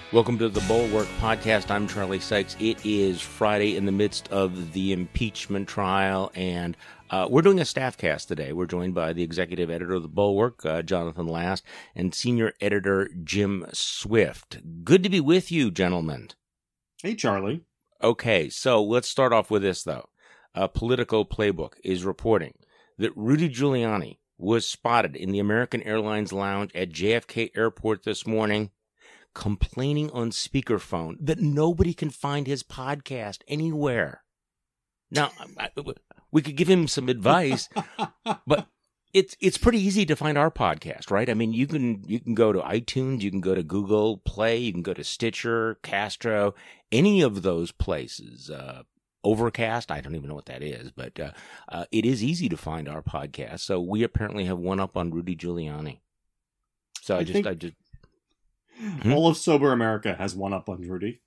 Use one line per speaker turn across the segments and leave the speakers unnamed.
Welcome to the Bulwark Podcast. I'm Charlie Sykes. It is Friday in the midst of the impeachment trial, and we're doing a staff cast today. We're joined by the executive editor of the Bulwark, Jonathan Last, and senior editor Jim Swift. Good to be with you, gentlemen.
Hey, Charlie.
Okay, so let's start off with this, though. Politico Playbook is reporting that Rudy Giuliani was spotted in the American Airlines lounge at JFK Airport this morning, complaining on speakerphone that nobody can find his podcast anywhere. Now, we could give him some advice, but it's pretty easy to find our podcast, right? I mean, you can go to iTunes, you can go to Google Play, you can go to Stitcher, Castro, any of those places. Overcast, I don't even know what that is, but it is easy to find our podcast. So we apparently have one up on Rudy Giuliani. So I just
all of Sober America has one up on Rudy.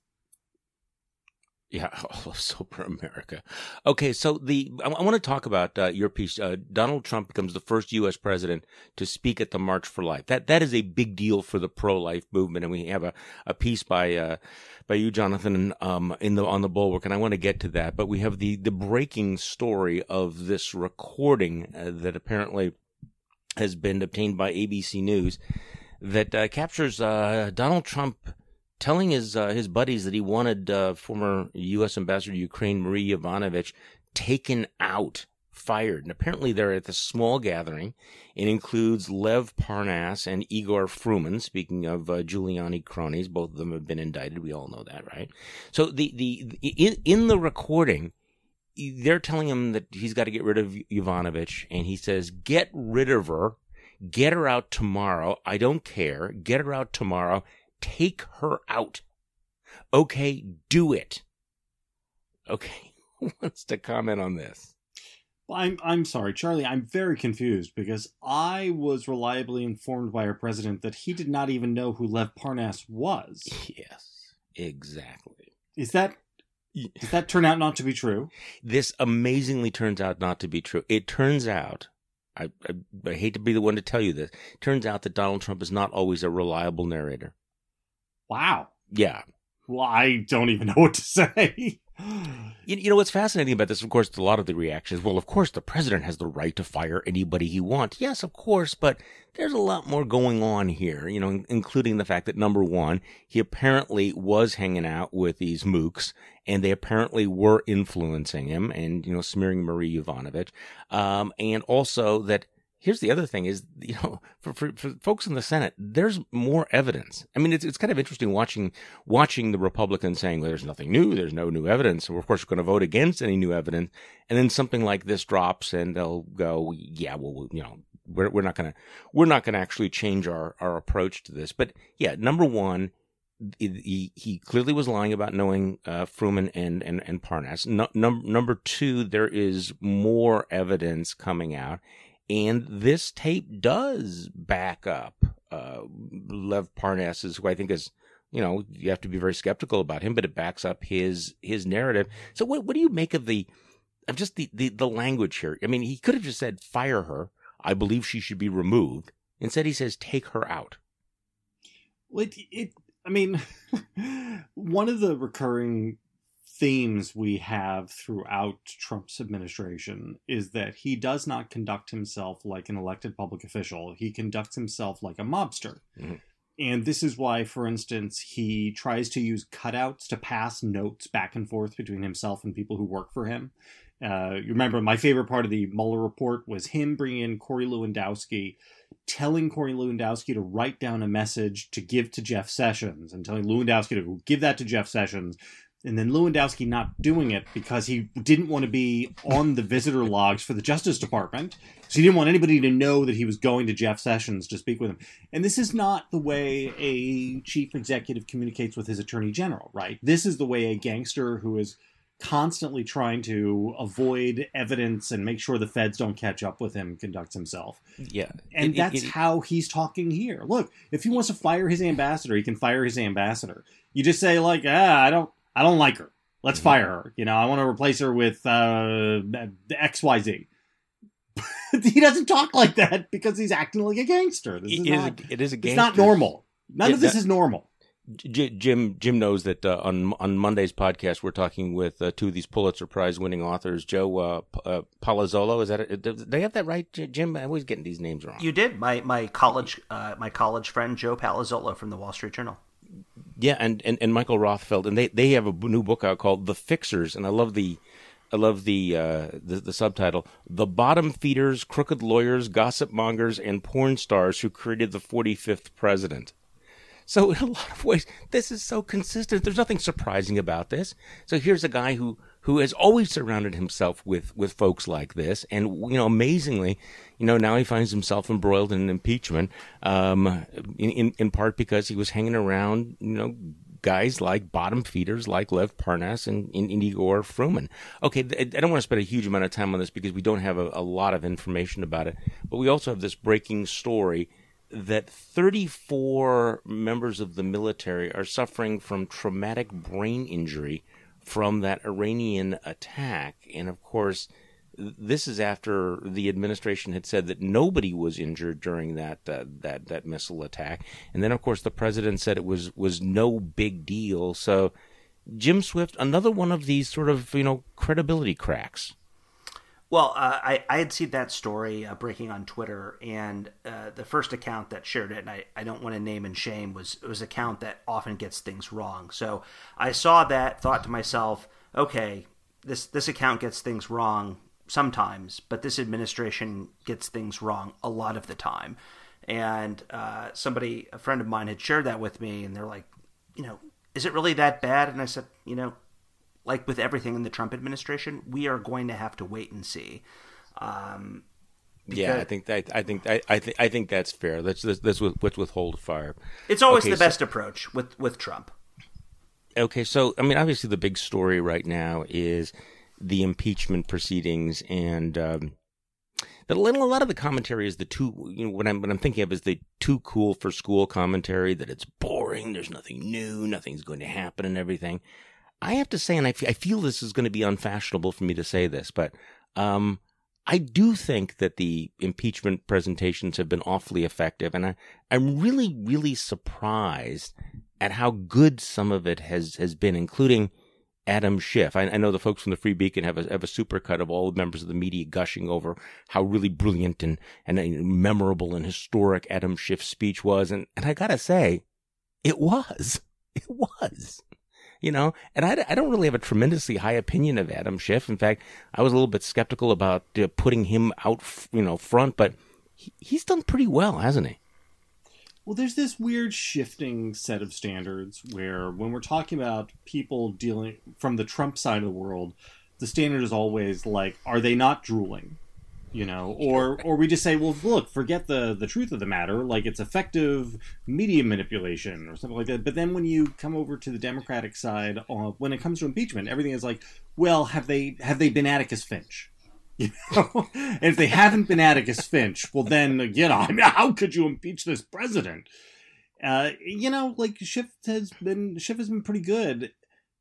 Yeah, all of Sober America. Okay, so I want to talk about your piece. Donald Trump becomes the first U.S. president to speak at the March for Life. That is a big deal for the pro-life movement, and we have a piece by you, Jonathan, on the Bulwark, and I want to get to that. But we have the breaking story of this recording that apparently has been obtained by ABC News that captures Donald Trump telling his buddies that he wanted former U.S. Ambassador to Ukraine, Marie Yovanovitch, taken out, fired. And apparently they're at this small gathering. It includes Lev Parnas and Igor Fruman, speaking of Giuliani cronies. Both of them have been indicted. We all know that, right? So in the recording, they're telling him that he's got to get rid of Yovanovitch, and he says, get rid of her. Get her out tomorrow. I don't care. Get her out tomorrow. Take her out. Okay, do it. Okay, who wants to comment on this?
Well, I'm sorry, Charlie. I'm very confused because I was reliably informed by our president that he did not even know who Lev Parnas was.
Yes, exactly.
Does that turn out not to be true?
This amazingly turns out not to be true. It turns out, I hate to be the one to tell you this, it turns out that Donald Trump is not always a reliable narrator.
Wow.
Yeah.
Well, I don't even know what to say.
You know what's fascinating about this, of course, a lot of the reactions, well, of course, the president has the right to fire anybody he wants. Yes, of course, but there's a lot more going on here, including the fact that, number one, he apparently was hanging out with these mooks, and they apparently were influencing him and, smearing Marie Yovanovitch. And also that, here's the other thing is, for folks in the Senate, there's more evidence. I mean, it's kind of interesting watching the Republicans saying, well, there's nothing new, there's no new evidence. So, of course, we're going to vote against any new evidence. And then something like this drops and they'll go, yeah, well, we're not going to actually change our approach to this. But yeah, number one, he clearly was lying about knowing Fruman and Parnas. Number two, there is more evidence coming out. And this tape does back up Lev Parnas, who I think is, you have to be very skeptical about him, but it backs up his narrative. So what do you make of the language here? I mean, he could have just said, fire her. I believe she should be removed. Instead, he says, take her out.
Well, one of the recurring themes we have throughout Trump's administration is that he does not conduct himself like an elected public official. He conducts himself like a mobster. Mm-hmm. And this is why, for instance, he tries to use cutouts to pass notes back and forth between himself and people who work for him. You remember my favorite part of the Mueller report was him bringing in Corey Lewandowski, telling Corey Lewandowski to write down a message to give to Jeff Sessions and telling Lewandowski to give that to Jeff Sessions. And then Lewandowski not doing it because he didn't want to be on the visitor logs for the Justice Department. So he didn't want anybody to know that he was going to Jeff Sessions to speak with him. And this is not the way a chief executive communicates with his attorney general, right? This is the way a gangster who is constantly trying to avoid evidence and make sure the feds don't catch up with him conducts himself.
Yeah.
And that's how he's talking here. Look, if he wants to fire his ambassador, he can fire his ambassador. You just say like, I don't like her. Let's fire her. I want to replace her with XYZ. He doesn't talk like that because he's acting like a gangster. It is a gangster.
It's
not normal. None of this is normal.
Jim knows that on Monday's podcast we're talking with two of these Pulitzer Prize winning authors, Joe Palazzolo. Is that did they have that right, Jim? I'm always getting these names wrong.
You did. My college friend Joe Palazzolo from the Wall Street Journal.
Yeah, and Michael Rothfeld, and they have a new book out called The Fixers, and I love the subtitle: The Bottom Feeders, Crooked Lawyers, Gossip Mongers, and Porn Stars Who Created the 45th President. So in a lot of ways, this is so consistent. There's nothing surprising about this. So here's a guy who has always surrounded himself with folks like this, and amazingly, now he finds himself embroiled in an impeachment, in part because he was hanging around, guys like bottom feeders like Lev Parnas and Igor Fruman. Okay, I don't want to spend a huge amount of time on this because we don't have a lot of information about it, but we also have this breaking story that 34 members of the military are suffering from traumatic brain injury from that Iranian attack. And of course, this is after the administration had said that nobody was injured during that missile attack. And then, of course, the president said it was no big deal. So, Jim Swift, another one of these sort of, credibility cracks.
Well, I had seen that story breaking on Twitter, and the first account that shared it, and I don't want to name and shame, was an account that often gets things wrong. So I saw that, thought to myself, okay, this account gets things wrong sometimes, but this administration gets things wrong a lot of the time. And a friend of mine had shared that with me, and they're like, is it really that bad? And I said, like with everything in the Trump administration, we are going to have to wait and see.
Yeah, I think that's fair. Let's withhold fire.
It's always the best approach with Trump.
Okay, so obviously the big story right now is the impeachment proceedings, and a lot of the commentary is the too. What I'm thinking of is the too cool for school commentary, that it's boring, there's nothing new, nothing's going to happen, and everything. I have to say, and I feel this is going to be unfashionable for me to say this, but I do think that the impeachment presentations have been awfully effective, and I'm really, really surprised at how good some of it has been, including Adam Schiff. I know the folks from the Free Beacon have a supercut of all the members of the media gushing over how really brilliant and memorable and historic Adam Schiff's speech was, and I gotta say, it was. And I don't really have a tremendously high opinion of Adam Schiff. In fact, I was a little bit skeptical about putting him out, front, but he's done pretty well, hasn't he?
Well, there's this weird shifting set of standards where when we're talking about people dealing from the Trump side of the world, the standard is always like, are they not drooling? Or we just say, well, look, forget the truth of the matter, like it's effective media manipulation or something like that. But then when you come over to the Democratic side, when it comes to impeachment, everything is like, well, have they been Atticus Finch? And if they haven't been Atticus Finch, well, then how could you impeach this president? Like Schiff has been pretty good.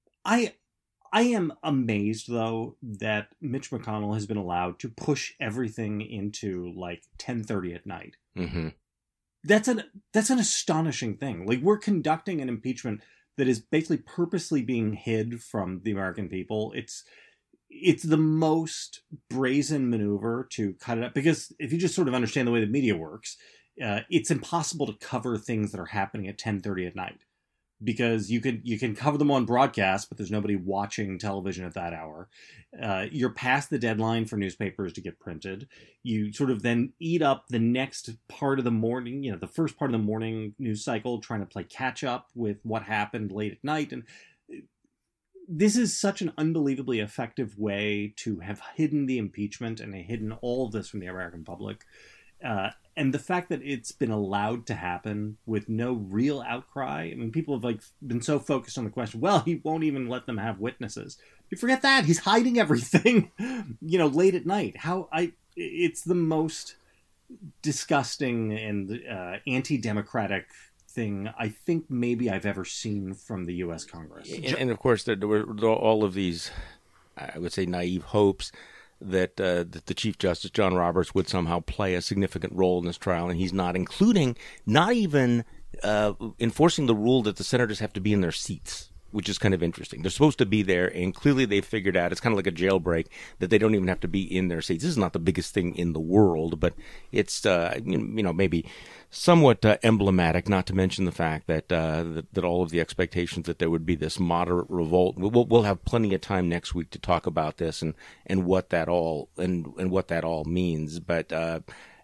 I am amazed, though, that Mitch McConnell has been allowed to push everything into, like, 10:30 at night.
Mm-hmm.
That's an astonishing thing. Like, we're conducting an impeachment that is basically purposely being hid from the American people. It's the most brazen maneuver to cut it up. Because if you just sort of understand the way the media works, it's impossible to cover things that are happening at 10:30 at night. Because you can cover them on broadcast, but there's nobody watching television at that hour. You're past the deadline for newspapers to get printed. You sort of then eat up the next part of the morning, the first part of the morning news cycle, trying to play catch up with what happened late at night. And this is such an unbelievably effective way to have hidden the impeachment and hidden all of this from the American public. And the fact that it's been allowed to happen with no real outcry. I mean, people have been so focused on the question, well, he won't even let them have witnesses. You forget that. He's hiding everything, late at night. It's the most disgusting and anti-democratic thing I think maybe I've ever seen from the U.S. Congress.
And of course, there were all of these, I would say, naive hopes that the Chief Justice, John Roberts, would somehow play a significant role in this trial, and he's not, including not even enforcing the rule that the senators have to be in their seats, which is kind of interesting. They're supposed to be there, and clearly they've figured out, it's kind of like a jailbreak, that they don't even have to be in their seats. This is not the biggest thing in the world, but it's, maybe somewhat emblematic, not to mention the fact that that all of the expectations that there would be this moderate revolt. We'll have plenty of time next week to talk about this and what that all means. But the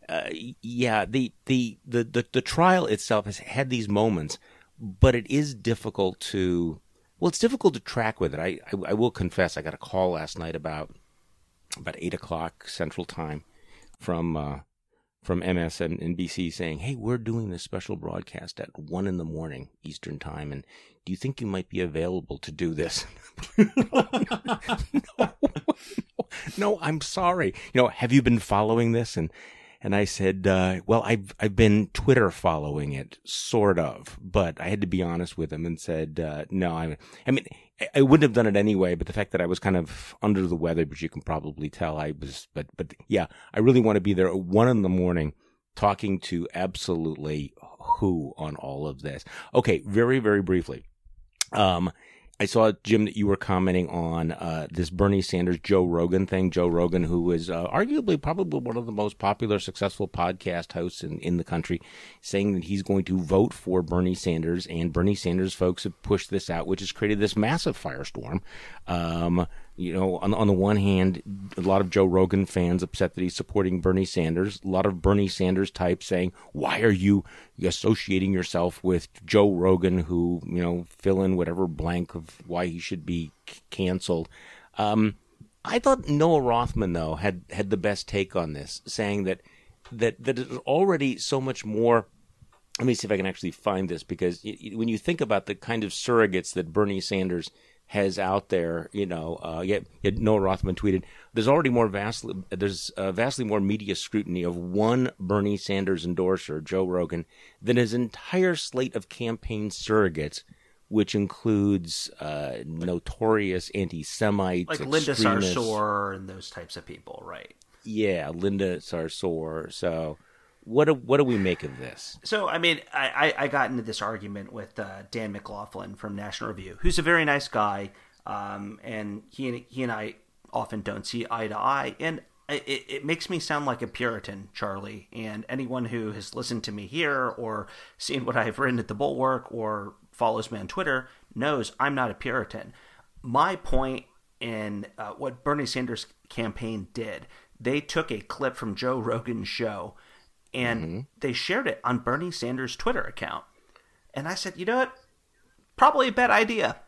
trial itself has had these moments, but it is difficult to. Well, it's difficult to track with it. I will confess, I got a call last night about 8:00 Central Time from MSNBC saying, "Hey, we're doing this special broadcast at 1 a.m. Eastern Time, and do you think you might be available to do this?" No, I'm sorry. Have you been following this? And I said, well, I've been Twitter following it, sort of, but I had to be honest with him and said, no, I mean, I wouldn't have done it anyway, but the fact that I was kind of under the weather, which you can probably tell I was, but yeah, I really want to be there at 1 a.m. talking to absolutely who on all of this. Okay, very, very briefly. I saw, Jim, that you were commenting on this Bernie Sanders, Joe Rogan thing. Joe Rogan, who is arguably probably one of the most popular, successful podcast hosts in the country, saying that he's going to vote for Bernie Sanders. And Bernie Sanders folks have pushed this out, which has created this massive firestorm. On the one hand, a lot of Joe Rogan fans upset that he's supporting Bernie Sanders. A lot of Bernie Sanders types saying, why are you associating yourself with Joe Rogan, who, fill in whatever blank of why he should be canceled. I thought Noah Rothman, though, had the best take on this, saying that it's already so much more. Let me see if I can actually find this, because when you think about the kind of surrogates that Bernie Sanders has out there, Noah Rothman tweeted, there's vastly more media scrutiny of one Bernie Sanders endorser, Joe Rogan, than his entire slate of campaign surrogates, which includes notorious anti-Semites,
like Linda Sarsour and those types of people, right?
Yeah, Linda Sarsour. So what do we make of this?
So, I mean, I got into this argument with Dan McLaughlin from National Review, who's a very nice guy, and he and I often don't see eye to eye, and it makes me sound like a Puritan, Charlie, and anyone who has listened to me here or seen what I've written at the Bulwark or follows me on Twitter knows I'm not a Puritan. My point in what Bernie Sanders' campaign did, they took a clip from Joe Rogan's show and they shared it on Bernie Sanders' Twitter account. And I said, you know what? Probably a bad idea.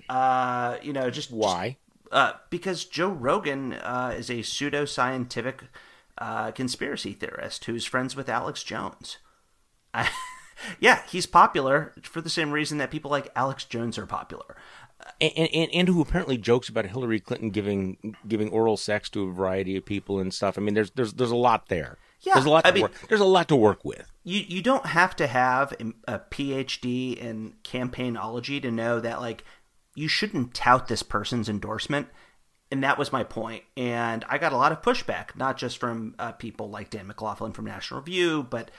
Just
why?
Because Joe Rogan is a pseudoscientific conspiracy theorist who's friends with Alex Jones. Yeah, he's popular for the same reason that people like Alex Jones are popular.
And who apparently jokes about Hillary Clinton giving oral sex to a variety of people and stuff. I mean, there's a lot there.
Yeah,
there's a lot to work with.
You don't have to have a PhD in campaignology to know that, like, you shouldn't tout this person's endorsement. And that was my point. And I got a lot of pushback, not just from people like Dan McLaughlin from National Review, but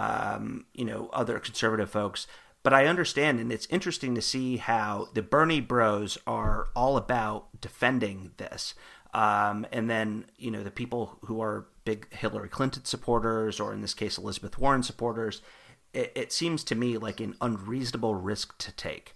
other conservative folks. But I understand, and it's interesting to see how the Bernie bros are all about defending this. And then, the people who are big Hillary Clinton supporters, or in this case, Elizabeth Warren supporters, it seems to me like an unreasonable risk to take.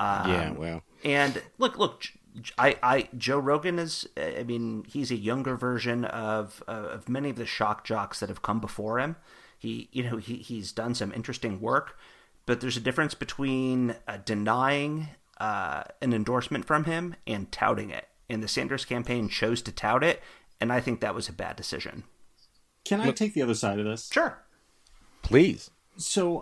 And look, Joe Rogan is, he's a younger version of many of the shock jocks that have come before him. He's done some interesting work, but there's a difference between denying an endorsement from him and touting it. And the Sanders campaign chose to tout it, and I think that was a bad decision.
Can I take the other side of this?
Sure.
Please.
So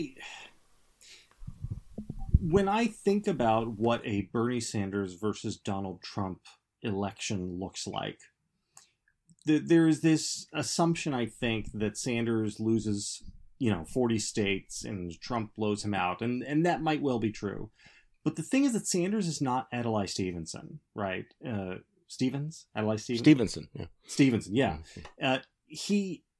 when I think about what a Bernie Sanders versus Donald Trump election looks like, there is this assumption, I think, that Sanders loses, 40 states and Trump blows him out, and that might well be true. But the thing is that Sanders is not Adlai Stevenson, right? Adlai Stevenson?
Stevenson, yeah.
Stevenson, yeah.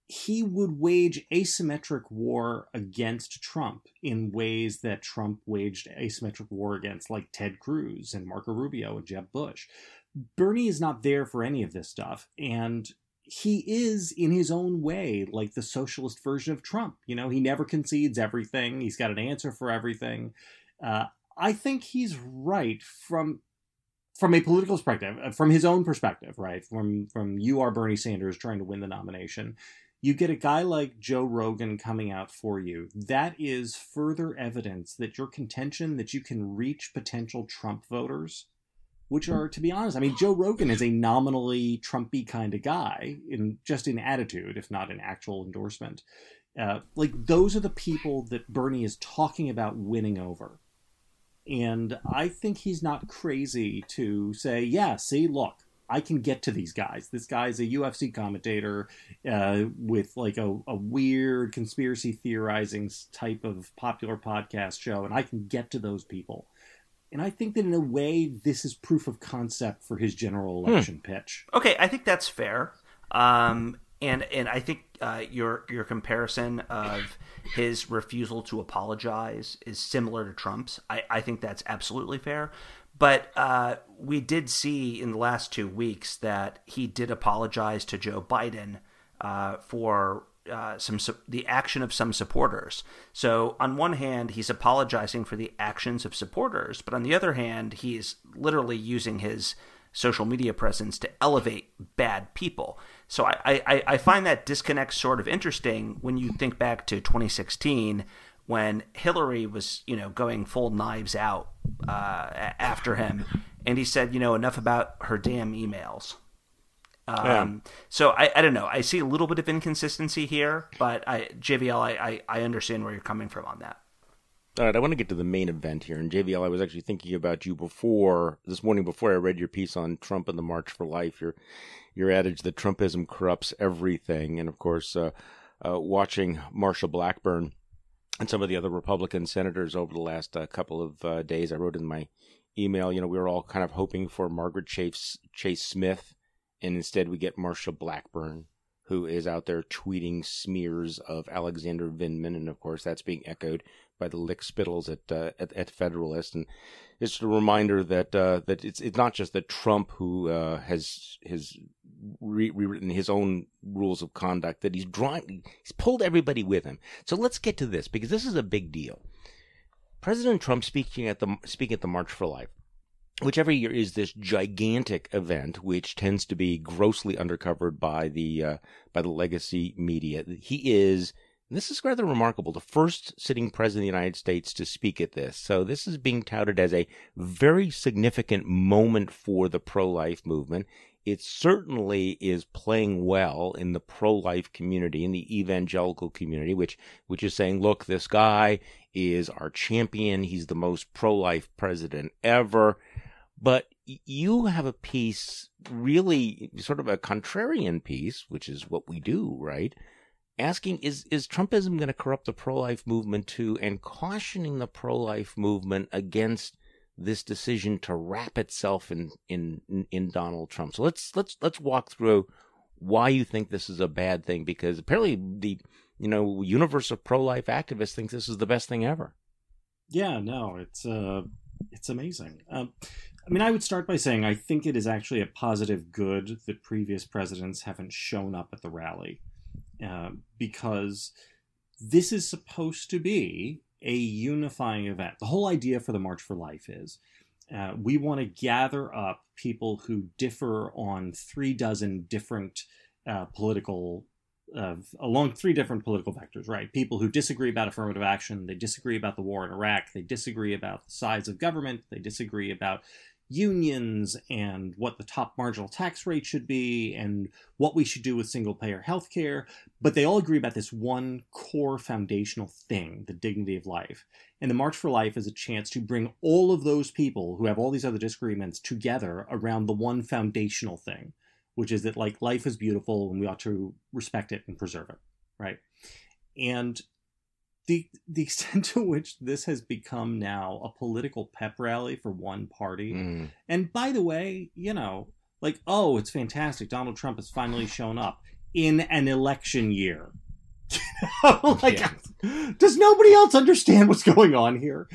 he would wage asymmetric war against Trump in ways that Trump waged asymmetric war against, like Ted Cruz and Marco Rubio and Jeb Bush. Bernie is not there for any of this stuff, and he is, in his own way, like the socialist version of Trump. You know, he never concedes everything. He's got an answer for everything. I think he's right from a political perspective, from his own perspective, right? From you are Bernie Sanders trying to win the nomination. You get a guy like Joe Rogan coming out for you. That is further evidence that your contention that you can reach potential Trump voters, which are, to be honest, I mean, Joe Rogan is a nominally Trumpy kind of guy, in attitude, if not in actual endorsement. Like, those are the people that Bernie is talking about winning over. And I think he's not crazy to say, yeah, see, look, I can get to these guys. This guy's a UFC commentator with like a weird conspiracy theorizing type of popular podcast show, and I can get to those people. And I think that in a way, this is proof of concept for his general election pitch.
Okay, I think that's fair. And I think your comparison of his refusal to apologize is similar to Trump's. I think that's absolutely fair. But we did see in the last 2 weeks that he did apologize to Joe Biden for the action of some supporters. So on one hand, he's apologizing for the actions of supporters, but on the other hand, he's literally using his social media presence to elevate bad people. So I find that disconnect sort of interesting when you think back to 2016 when Hillary was, going full knives out after him, and he said, enough about her damn emails. So I don't know. I see a little bit of inconsistency here, but JVL, I understand where you're coming from on that.
All right, I want to get to the main event here. And JVL, I was actually thinking about you this morning before I read your piece on Trump and the March for Life, your adage that Trumpism corrupts everything. And of course, watching Marsha Blackburn and some of the other Republican senators over the last couple of days, I wrote in my email, we were all kind of hoping for Margaret Chase Smith, and instead we get Marsha Blackburn, who is out there tweeting smears of Alexander Vindman, and of course that's being echoed by the lick spittles at Federalist. And it's just a reminder that it's not just that Trump who has rewritten his own rules of conduct, that he's pulled everybody with him. So let's get to this, because this is a big deal. President Trump speaking at the March for Life, which every year is this gigantic event, which tends to be grossly undercovered by the legacy media. He is, and this is rather remarkable, the first sitting president of the United States to speak at this. So this is being touted as a very significant moment for the pro-life movement. It certainly is playing well in the pro-life community, in the evangelical community, which is saying, look, this guy is our champion. He's the most pro-life president ever. But you have a piece, really sort of a contrarian piece, which is what we do, right? Asking, is Trumpism going to corrupt the pro-life movement too, and cautioning the pro-life movement against this decision to wrap itself in Donald Trump. So let's walk through why you think this is a bad thing, because apparently the universe of pro-life activists thinks this is the best thing ever.
Yeah, no, it's amazing. I would start by saying I think it is actually a positive good that previous presidents haven't shown up at the rally, because this is supposed to be a unifying event. The whole idea for the March for Life is we want to gather up people who differ on 36 different along 3 different political vectors, right? People who disagree about affirmative action, they disagree about the war in Iraq, they disagree about the size of government, they disagree about unions and what the top marginal tax rate should be and what we should do with single-payer healthcare, but they all agree about this one core foundational thing, the dignity of life. And the March for Life is a chance to bring all of those people who have all these other disagreements together around the one foundational thing, which is that, like, life is beautiful and we ought to respect it and preserve it, right? And the extent to which this has become now a political pep rally for one party. And by the way, it's fantastic. Donald Trump has finally shown up. in an election year. Does nobody else understand what's going on here?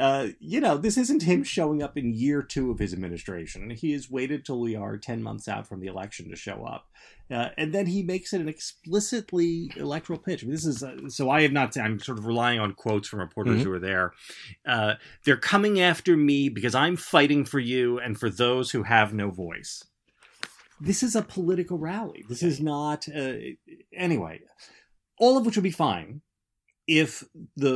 This isn't him showing up in year 2 of his administration. He has waited till we are 10 months out from the election to show up. And then he makes it an explicitly electoral pitch. This is so I have not. I'm sort of relying on quotes from reporters who are there. They're coming after me because I'm fighting for you and for those who have no voice. This is a political rally. This is not. Anyway, all of which would be fine if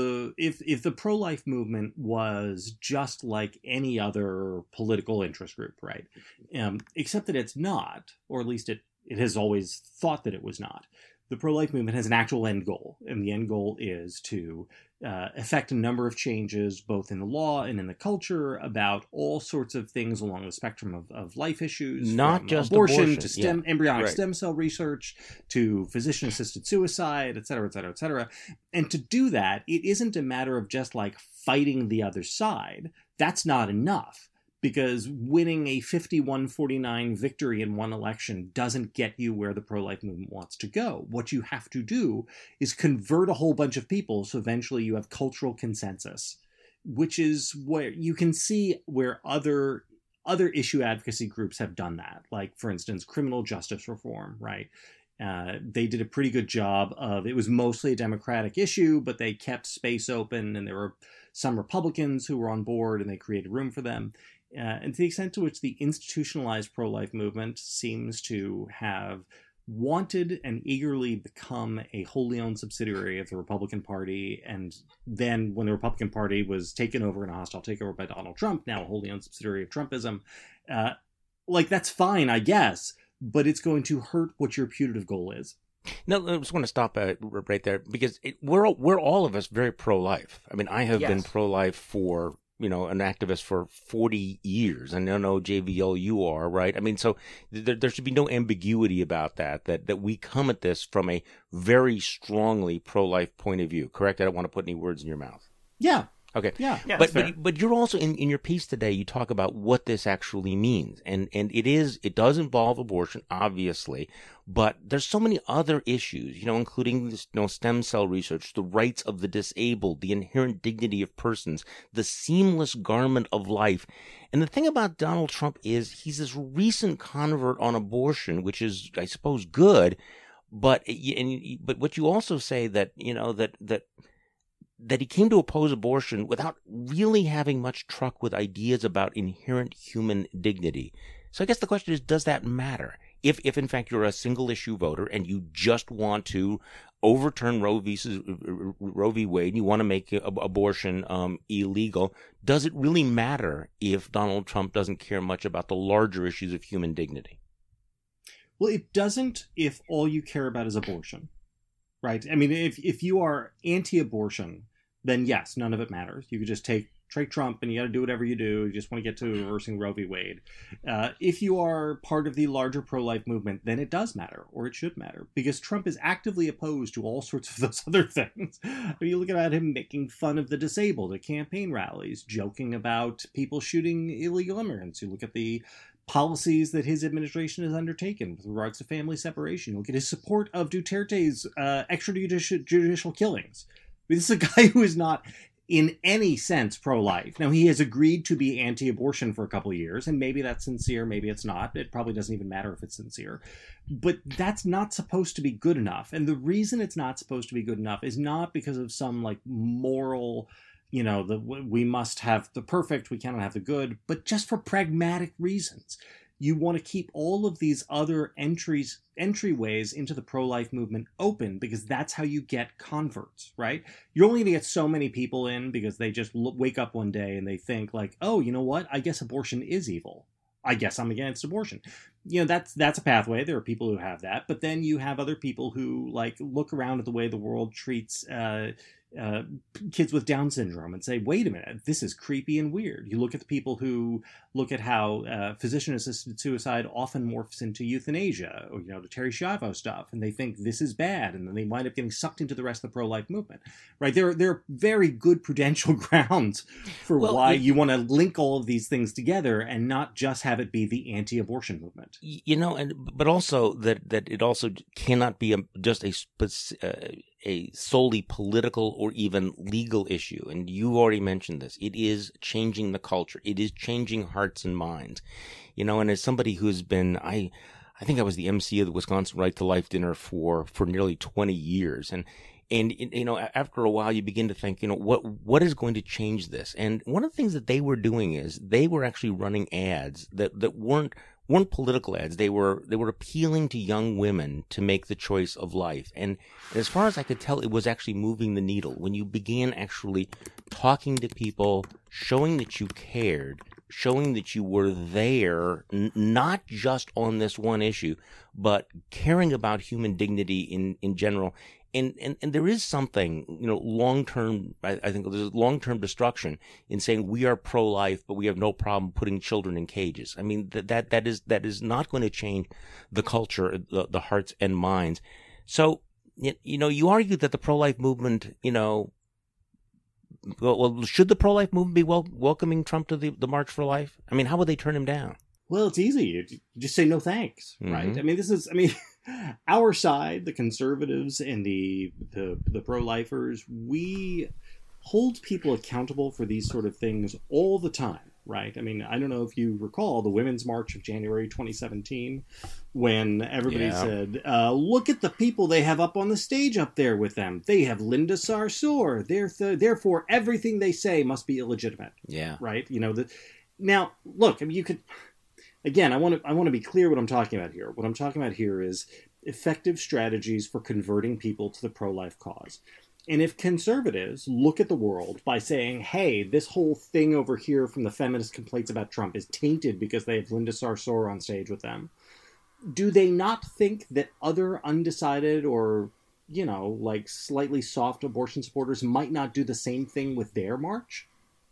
the pro-life movement was just like any other political interest group, right? Except that it's not, or at least it has always thought that it was not. The pro-life movement has an actual end goal, and the end goal is to effect a number of changes, both in the law and in the culture, about all sorts of things along the spectrum of life issues.
Not just abortion
to embryonic stem cell research, to physician-assisted suicide, et cetera, et cetera, et cetera. And to do that, it isn't a matter of just like fighting the other side. That's not enough. Because winning a 51-49 victory in one election doesn't get you where the pro-life movement wants to go. What you have to do is convert a whole bunch of people so eventually you have cultural consensus, which is where you can see where other issue advocacy groups have done that. Like, for instance, criminal justice reform, right? They did a pretty good job of, it was mostly a Democratic issue, but they kept space open, and there were some Republicans who were on board, and they created room for them. And to the extent to which the institutionalized pro-life movement seems to have wanted and eagerly become a wholly owned subsidiary of the Republican Party, and then when the Republican Party was taken over in a hostile takeover by Donald Trump, now a wholly owned subsidiary of Trumpism, that's fine, I guess, but it's going to hurt what your putative goal is.
No, I just want to stop right there, because we're all of us very pro-life. I mean, I have been pro-life for, an activist for 40 years. And I know, JVL, you are, right? I mean, so there should be no ambiguity about that we come at this from a very strongly pro-life point of view, correct? I don't want to put any words in your mouth.
Yeah.
Okay.
Yeah.
But you're also in your piece today, you talk about what this actually means. And it does involve abortion, obviously, but there's so many other issues, including stem cell research, the rights of the disabled, the inherent dignity of persons, the seamless garment of life. And the thing about Donald Trump is he's this recent convert on abortion, which is, I suppose, good. But what you also say that he came to oppose abortion without really having much truck with ideas about inherent human dignity. So I guess the question is, does that matter? If in fact you're a single issue voter and you just want to overturn Roe v. Wade and you want to make abortion illegal, does it really matter if Donald Trump doesn't care much about the larger issues of human dignity?
Well, it doesn't if all you care about is abortion. Right. I mean, if you are anti-abortion, then yes, none of it matters. You could just take Trump and you got to do whatever you do. You just want to get to reversing Roe v. Wade. If you are part of the larger pro-life movement, then it does matter, or it should matter, because Trump is actively opposed to all sorts of those other things. You look at him making fun of the disabled at campaign rallies, joking about people shooting illegal immigrants. You look at the policies that his administration has undertaken with regards to family separation. Look at his support of Duterte's extrajudicial killings. I mean, this is a guy who is not in any sense pro-life. Now, he has agreed to be anti-abortion for a couple of years, and maybe that's sincere, maybe it's not. It probably doesn't even matter if it's sincere. But that's not supposed to be good enough. And the reason it's not supposed to be good enough is not because of some moral, we must have the perfect, we cannot have the good, but just for pragmatic reasons. You want to keep all of these other entryways into the pro-life movement open, because that's how you get converts, right? You're only going to get so many people in because they just wake up one day and they think oh, you know what? I guess abortion is evil. I guess I'm against abortion. That's a pathway. There are people who have that. But then you have other people who look around at the way the world treats kids with Down syndrome and say, wait a minute, this is creepy and weird. You look at the people who look at how physician-assisted suicide often morphs into euthanasia, or the Terri Schiavo stuff, and they think this is bad, and then they wind up getting sucked into the rest of the pro-life movement. Right? There are very good prudential grounds for why you want to link all of these things together and not just have it be the anti-abortion movement. movement.
But also that it also cannot be just a solely political or even legal issue. And you already mentioned this. It is changing the culture. It is changing hearts and minds. And as somebody who's been, I think I was the MC of the Wisconsin Right to Life dinner for nearly 20 years. And after a while, you begin to think, what is going to change this? And one of the things that they were doing is they were actually running ads that weren't political ads. They were appealing to young women to make the choice of life. And as far as I could tell, it was actually moving the needle. When you began actually talking to people, showing that you cared, showing that you were there, not just on this one issue, but caring about human dignity in general. And there is something, long-term, I think there's long-term destruction in saying we are pro-life, but we have no problem putting children in cages. I mean, that is not going to change the culture, the hearts and minds. So, you argue that the pro-life movement, well, should the pro-life movement be welcoming Trump to the March for Life? I mean, how would they turn him down?
Well, it's easy. You just say no thanks, right? I mean, our side, the conservatives and the pro-lifers, we hold people accountable for these sort of things all the time, right? I mean, I don't know if you recall the Women's March of January 2017, when everybody said, look at the people they have up on the stage up there with them. They have Linda Sarsour. Therefore, everything they say must be illegitimate.
Yeah.
Right? Now, look, I mean, you could... Again, I want to be clear what I'm talking about here. What I'm talking about here is effective strategies for converting people to the pro-life cause. And if conservatives look at the world by saying, hey, this whole thing over here from the feminist complaints about Trump is tainted because they have Linda Sarsour on stage with them, do they not think that other undecided or, slightly soft abortion supporters might not do the same thing with their march?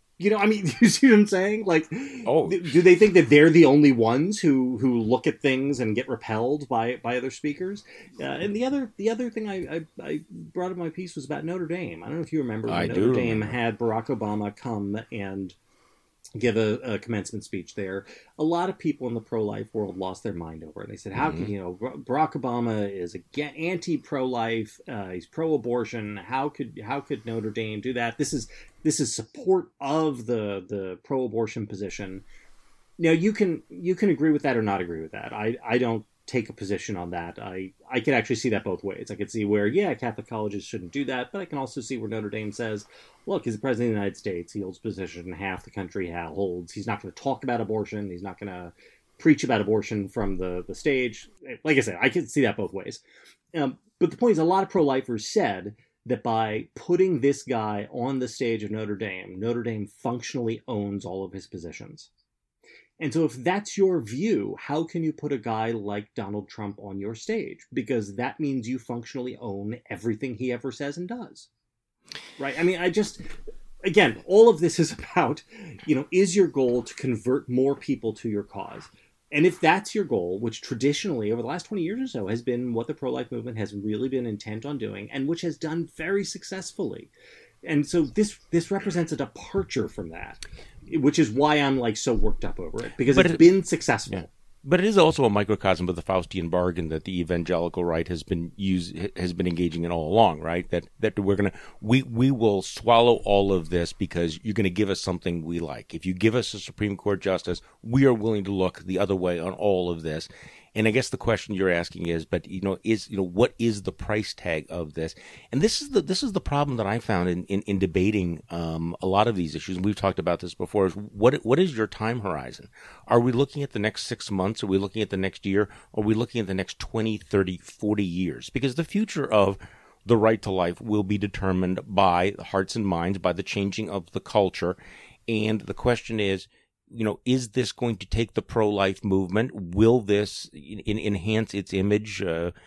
I mean, you see what I'm saying? Like, do they think that they're the only ones who look at things and get repelled by other speakers? And the other thing I brought in my piece was about Notre Dame. I don't know if you remember when Notre Dame had Barack Obama come and give a commencement speech there. A lot of people in the pro-life world lost their mind over it. They said, how can, Barack Obama is anti-pro-life, he's pro-abortion. How could Notre Dame do that? This is support of the pro-abortion position. Now, you can agree with that or not agree with that. I don't take a position on that. I could actually see that both ways. I could see where, Catholic colleges shouldn't do that, but I can also see where Notre Dame says, look, he's the president of the United States. He holds a position half the country holds. He's not going to talk about abortion. He's not going to preach about abortion from the stage. Like I said, I can see that both ways. But the point is, a lot of pro-lifers said that by putting this guy on the stage of Notre Dame functionally owns all of his positions. And so if that's your view, how can you put a guy like Donald Trump on your stage? Because that means you functionally own everything he ever says and does. Right? I mean, again, all of this is about, is your goal to convert more people to your cause? And if that's your goal, which traditionally over the last 20 years or so has been what the pro-life movement has really been intent on doing, and which has done very successfully. And so this represents a departure from that, which is why I'm so worked up over it, because it's been successful.
Yeah. But it is also a microcosm of the Faustian bargain that the evangelical right has been engaging in all along, right? That we will swallow all of this because you're going to give us something we like. If you give us a Supreme Court justice, we are willing to look the other way on all of this. And I guess the question you're asking is, what is the price tag of this? And this is the problem that I found in debating a lot of these issues. And we've talked about this before. Is what is your time horizon? Are we looking at the next 6 months? Are we looking at the next year? Are we looking at the next 20, 30, 40 years? Because the future of the right to life will be determined by the hearts and minds, by the changing of the culture. And the question is, is this going to take the pro-life movement? Will this enhance its image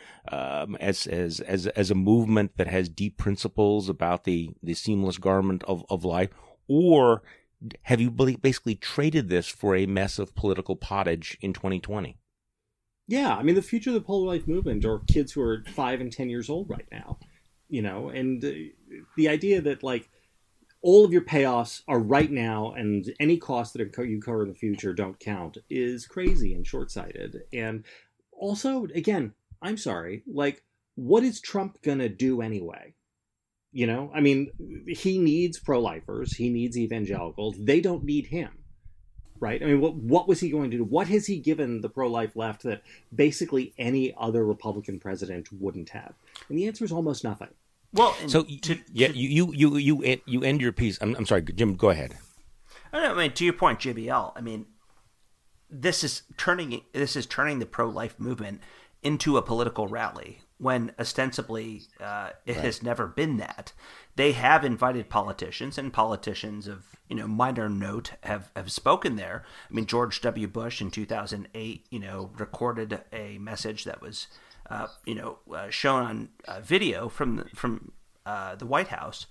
as a movement that has deep principles about the seamless garment of life? Or have you basically traded this for a mess of political pottage in 2020?
Yeah, I mean, the future of the pro-life movement are kids who are 5 and 10 years old right now, and the idea that all of your payoffs are right now, and any costs that you incur in the future don't count, is crazy and short-sighted. And also, again, I'm sorry, like, what is Trump gonna do anyway? You know, I mean, he needs pro-lifers, he needs evangelicals. They don't need him, right? I mean, what was he going to do? What has he given the pro-life left that basically any other Republican president wouldn't have? And the answer is almost nothing.
Well, so you end your piece. I'm sorry, Jim. Go ahead.
I mean, to your point, JBL. I mean, this is turning the pro-life movement into a political rally when ostensibly it has never been that. They have invited politicians, and politicians of minor note have spoken there. I mean, George W. Bush in 2008, recorded a message that was shown on video from the White House,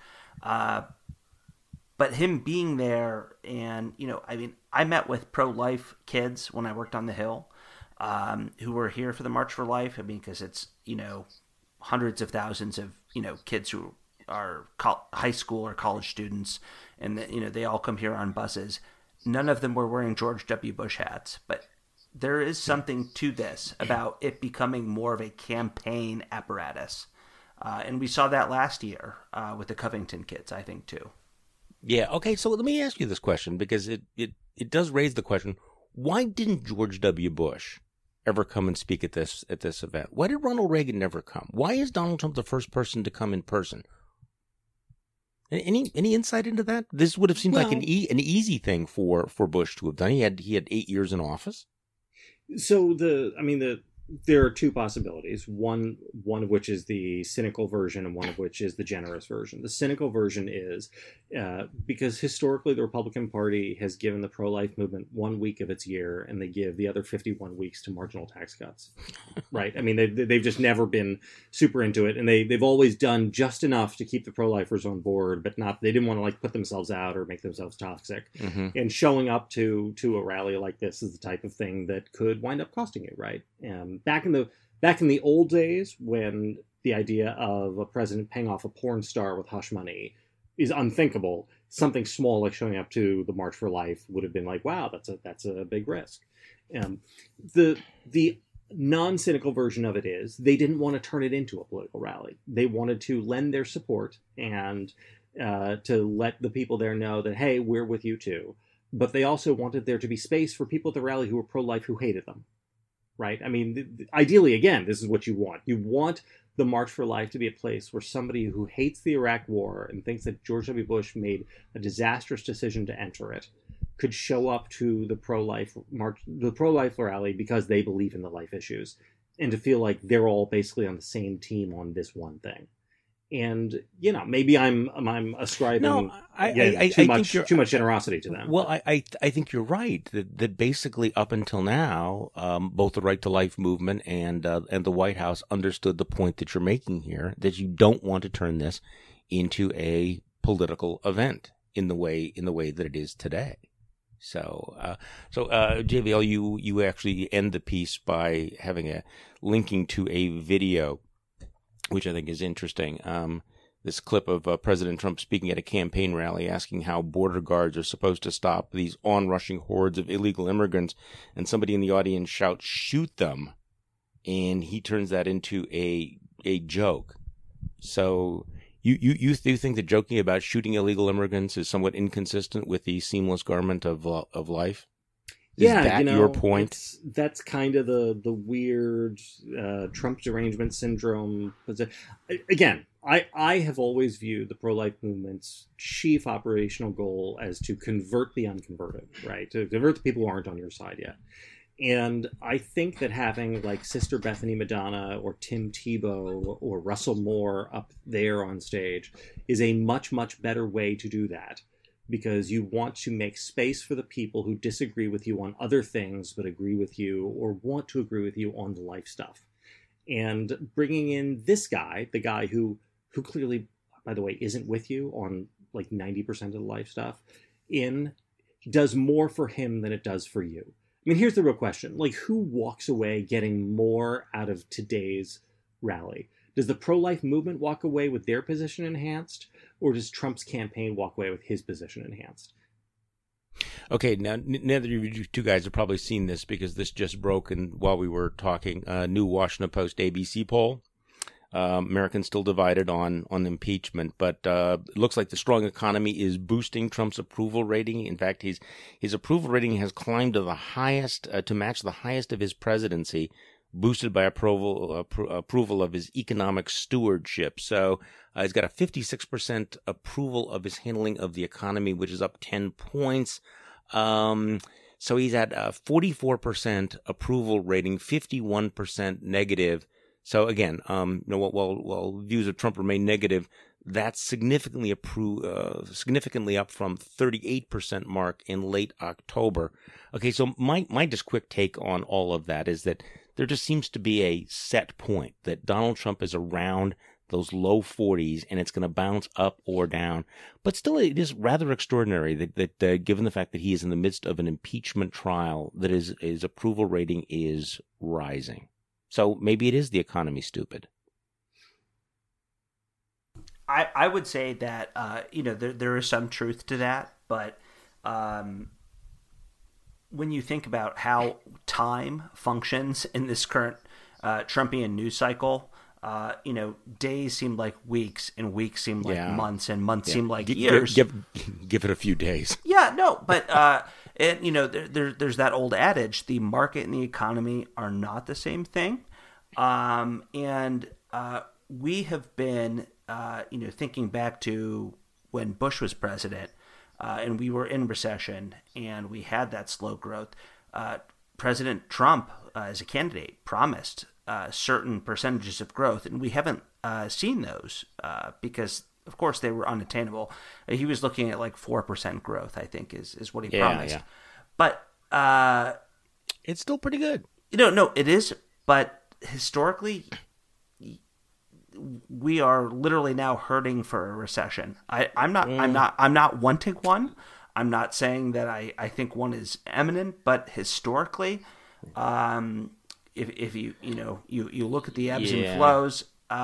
but him being there, and I mean, I met with pro-life kids when I worked on the Hill, who were here for the March for Life. I mean, because it's hundreds of thousands of kids who are high school or college students, and they all come here on buses. None of them were wearing George W. Bush hats, but there is something to this about it becoming more of a campaign apparatus. And we saw that last year with the Covington kids, I think, too.
Yeah, okay, so let me ask you this question, because it does raise the question, why didn't George W. Bush ever come and speak at this event? Why did Ronald Reagan never come? Why is Donald Trump the first person to come in person? Any insight into that? This would have seemed like an easy thing for Bush to have done. He had 8 years in office.
So there are two possibilities. One of which is the cynical version, and one of which is the generous version. The cynical version is because historically the Republican Party has given the pro-life movement 1 week of its year, and they give the other 51 weeks to marginal tax cuts. Right? I mean, they've just never been super into it, and they've always done just enough to keep the pro-lifers on board, but they didn't want to put themselves out or make themselves toxic. Mm-hmm. And showing up to a rally like this is the type of thing that could wind up costing you, right? Back in the old days, when the idea of a president paying off a porn star with hush money is unthinkable, something small like showing up to the March for Life would have been like, wow, that's a big risk. The non-cynical version of it is they didn't want to turn it into a political rally. They wanted to lend their support and to let the people there know that, hey, we're with you too. But they also wanted there to be space for people at the rally who were pro-life who hated them. Right? I mean, ideally, again, this is what you want. You want the March for Life to be a place where somebody who hates the Iraq War and thinks that George W. Bush made a disastrous decision to enter it could show up to the pro-life rally because they believe in the life issues, and to feel like they're all basically on the same team on this one thing. And maybe I'm ascribing too much generosity to them.
Well, I think you're right that basically up until now, both the Right to Life movement and the White House understood the point that you're making here, that you don't want to turn this into a political event in the way that it is today. So JVL, you actually end the piece by having linking to a video, which I think is interesting. This clip of President Trump speaking at a campaign rally, asking how border guards are supposed to stop these onrushing hordes of illegal immigrants, and somebody in the audience shouts, "Shoot them," and he turns that into a joke. So you think that joking about shooting illegal immigrants is somewhat inconsistent with the seamless garment of life? Is that your point?
That's kind of the weird Trump derangement syndrome. Again, I have always viewed the pro-life movement's chief operational goal as to convert the unconverted, right? To convert the people who aren't on your side yet. And I think that having like Sister Bethany Madonna or Tim Tebow or Russell Moore up there on stage is a much, much better way to do that. Because you want to make space for the people who disagree with you on other things but agree with you or want to agree with you on the life stuff. And bringing in this guy, the guy who clearly, by the way, isn't with you on like 90% of the life stuff, does more for him than it does for you. I mean, here's the real question. Like, who walks away getting more out of today's rally? Does the pro-life movement walk away with their position enhanced, or does Trump's campaign walk away with his position enhanced?
Okay, now neither of you two guys have probably seen this because this just broke while we were talking. New Washington Post ABC poll. Americans still divided on impeachment, but it looks like the strong economy is boosting Trump's approval rating. In fact, his approval rating has climbed to the highest, to match the highest of his presidency, boosted by approval of his economic stewardship. So he's got a 56% approval of his handling of the economy, which is up 10 points. So he's at 44% approval rating, 51% negative. So again, while views of Trump remain negative, that's significantly up from 38% mark in late October. Okay, so my just quick take on all of that is that there just seems to be a set point that Donald Trump is around those low 40s, and it's going to bounce up or down. But still, it is rather extraordinary that given the fact that he is in the midst of an impeachment trial, that his approval rating is rising. So maybe it is the economy, stupid.
I would say that there is some truth to that, but when you think about how time functions in this current Trumpian news cycle, days seem like weeks, and weeks seem like months, and months seem like years.
Give it a few days.
Yeah, no, but there's that old adage: the market and the economy are not the same thing, and we have been, thinking back to when Bush was president. And we were in recession, and we had that slow growth. President Trump, as a candidate, promised certain percentages of growth, and we haven't seen those because, of course, they were unattainable. He was looking at like 4% growth, I think, is what he promised. Yeah. But
it's still pretty good.
No, it is. But historically, we are literally now hurting for a recession. I'm not wanting one. I'm not saying that I think one is imminent, but historically, if you look at the ebbs and flows,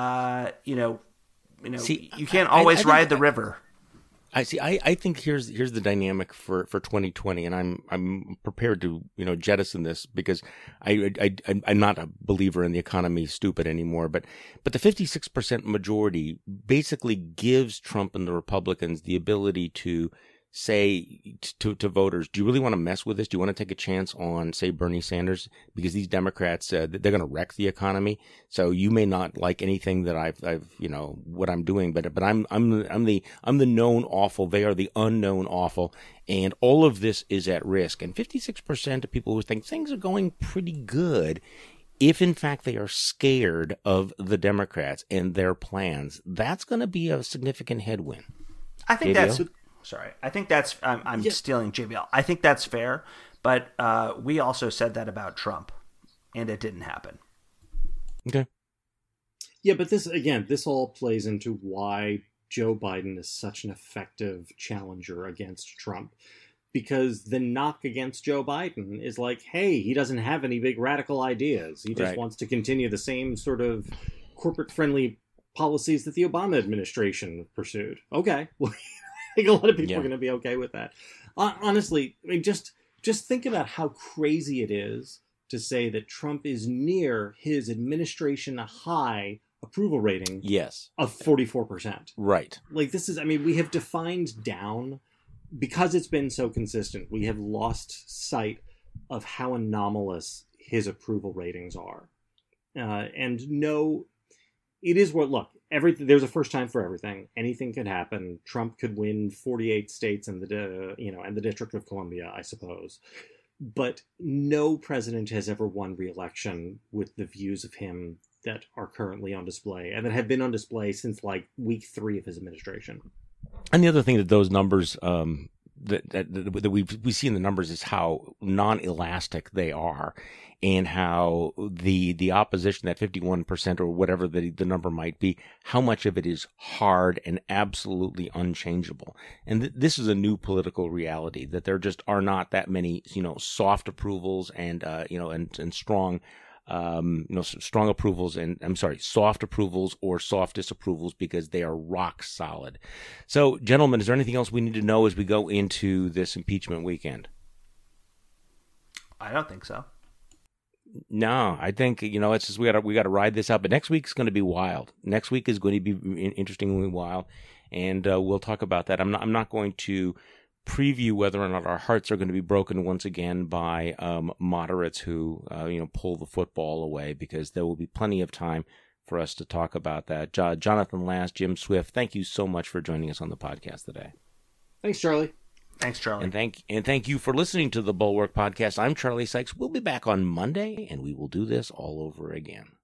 you can't always ride the river.
I think here's the dynamic for 2020, and I'm prepared to jettison this because I'm not a believer in the economy stupid anymore. But the 56% majority basically gives Trump and the Republicans the ability to say to voters, do you really want to mess with this? Do you want to take a chance on, say, Bernie Sanders? Because these Democrats, they're going to wreck the economy. So you may not like anything that I've what I'm doing, but I'm the known awful. They are the unknown awful, and all of this is at risk. And 56% of people who think things are going pretty good, if in fact they are scared of the Democrats and their plans, that's going to be a significant headwind.
I think I think that's, I'm stealing JBL. I think that's fair, but we also said that about Trump, and it didn't happen.
Okay.
Yeah, but this all plays into why Joe Biden is such an effective challenger against Trump. Because the knock against Joe Biden is like, hey, he doesn't have any big radical ideas. He just wants to continue the same sort of corporate-friendly policies that the Obama administration pursued. Okay, well, I think a lot of people are going to be okay with that. Honestly, I mean, just think about how crazy it is to say that Trump is near his administration high approval rating of 44%.
Right.
Like we have defined down, because it's been so consistent, we have lost sight of how anomalous his approval ratings are. It is what, look, there's a first time for everything. Anything could happen. Trump could win 48 states and the District of Columbia, I suppose. But no president has ever won re-election with the views of him that are currently on display and that have been on display since like week 3 of his administration.
And the other thing that those numbers that we see in the numbers is how non-elastic they are, and how the opposition, that 51% or whatever the number might be, how much of it is hard and absolutely unchangeable. And this is a new political reality, that there just are not that many soft approvals and and strong strong approvals soft approvals or soft disapprovals, because they are rock solid. So, gentlemen, is there anything else we need to know as we go into this impeachment weekend?
I don't think so.
No, I think, it's just we got to ride this out. But next week's going to be wild. Next week is going to be interestingly wild, and we'll talk about that. I'm not going to preview whether or not our hearts are going to be broken once again by moderates who pull the football away, because there will be plenty of time for us to talk about that. Jonathan Last, Jim Swift, thank you so much for joining us on the podcast today.
Thanks, Charlie.
Thanks, Charlie.
And thank you for listening to the Bulwark Podcast. I'm Charlie Sykes. We'll be back on Monday, and we will do this all over again.